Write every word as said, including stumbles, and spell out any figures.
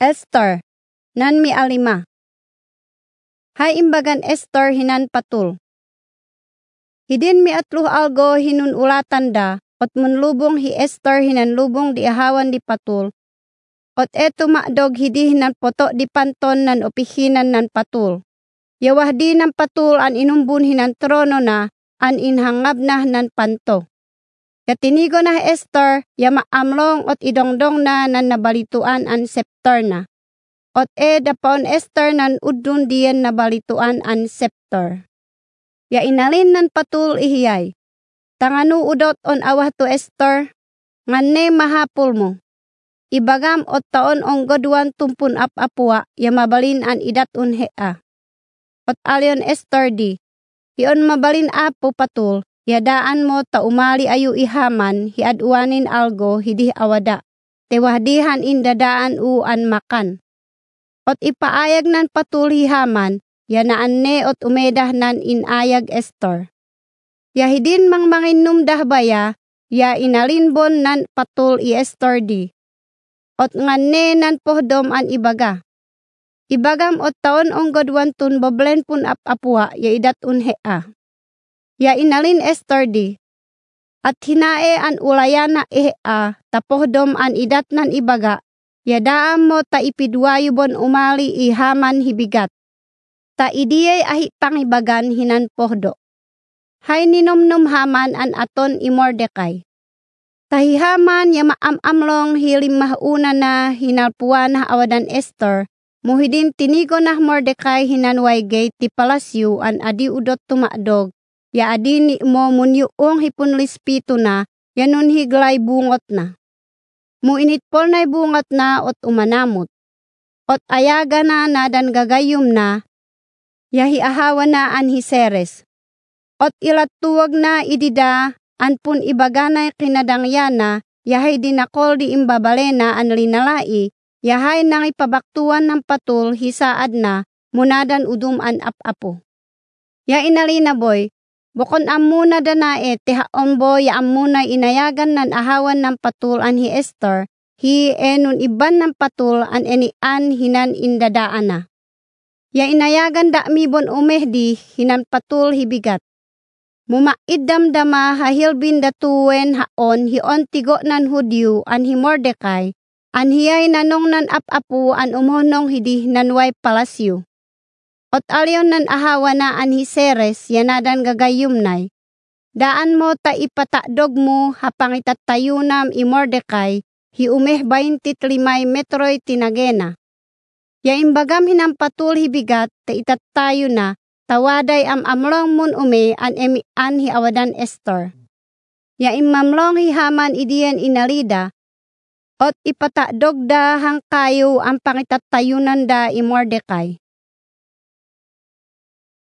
Esther, nan mi alima. Hay imbagan Esther hinan patul. Hidin mi atluh algo hinun ulatan da, ot munlubong hi Esther hinan lubong di ahawan di patul. Ot eto makdog hidi hinan poto di panton nan opihinan nan patul. Yawah di nan patul an inumbun hinan trono na, an inhangab na nan panto. Katinigo na Esther, ya maamlong ot idongdong na nan nabalituan an scepter na. Ot e dapaon Esther nan udun diyan nabalituan an scepter. Ya inalin nan patul ihiyay. Tanganu udot on awah to Esther, nganne mahapul mo. Ibagam ot taon ong goduan tumpun ap-apua, ya mabalin an idat un hea. Ot alion Esther di, hiyon mabalin apo patul, yadaan mo ta umali ayu ihaman, hiaduanin algo hidih awada. Tewahdihan indadaan u an makan. Ot ipaayag nan patul hihaman, yanaan ne ot umedah nan inayag Esther. Ya hidin mang manginum dahbaya, ya inalinbon nan patul i Esther di. Ot nganne nan pohdom an ibaga. Ibagam ot taon ong godwan tun bablen pun ap-apua, ya idat un hea. Ya inalin Esther di. At hinae an ulayana ihea, tapohdom an idat nan ibaga, ya daam mo ta ipidwayo bon umali ihaman hibigat. Ta idiyay ahi pangibagan hinan pohdo. Hay ninomnom haman an aton i Mordecai. Tahihaman ya maam-amlong hilim mahuna na hinalpuan na awadan Esther, muhidin tinigo na Mordecai hinanway gate ti palasyo an adi udot tumakdog, ya adi ni mo munyuong hipun lispito na, yanun higlay bungot na. Muinitpol na'y bungot na ot umanamot. Ot ayaga na nadan gagayum na, yahi ahawa na an hiseres. Ot ilatuwag na idida, anpun ibaganay kinadangyan yahay dinakol di imbabalena an linalai, yahay nang ipabaktuan ng patul hisaad na, munadan udum an ap-apo. Ya inalina boy, bukon amuna danae tihaon boy ya amuna inayagan nan ahawan ng patul an hi Esther, hi enun iban ng patul an enian hinan indadaan na. Ya inayagan da mi bon umehdi hinan patul hibigat. Mumaid damdama hahilbin datuwen haon hion tigo nan Hudyo an hi Mordecai, an hiyay nanong nan ap-apu an umonong hidi nanway palasyo. Ot alion nan ahawa na an hi Seres yanadan gagayumnay. Daan mo ta ipatakdog mo hapang itatayunam i Mordecai, hi umeh baintitlimay metroy tinagena. Ya imbagam hinampatul hibigat ta itatayo na, tawaday am amlong mun ume an emian hi awadan Esther. Ya imamlong hihaman idiyan inalida, ot ipatakdog da hangkayo ang pangitatayunan da i Mordecai.